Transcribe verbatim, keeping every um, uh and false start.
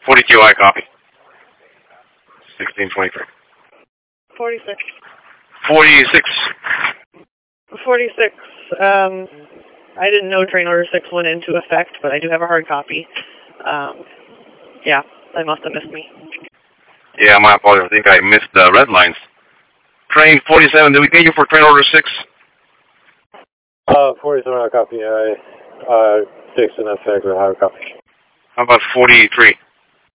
forty-two, I copy. sixteen twenty-three. forty-six. forty-six. forty-six. Um, I didn't know train order six went into effect, but I do have a hard copy. Um, yeah, they must have missed me. Yeah, my apologies. I think I missed the red lines. Train forty-seven, did we get you for train order six? Uh, forty-seven, I copy. I, uh, six in effect with hard copy. How about forty-three?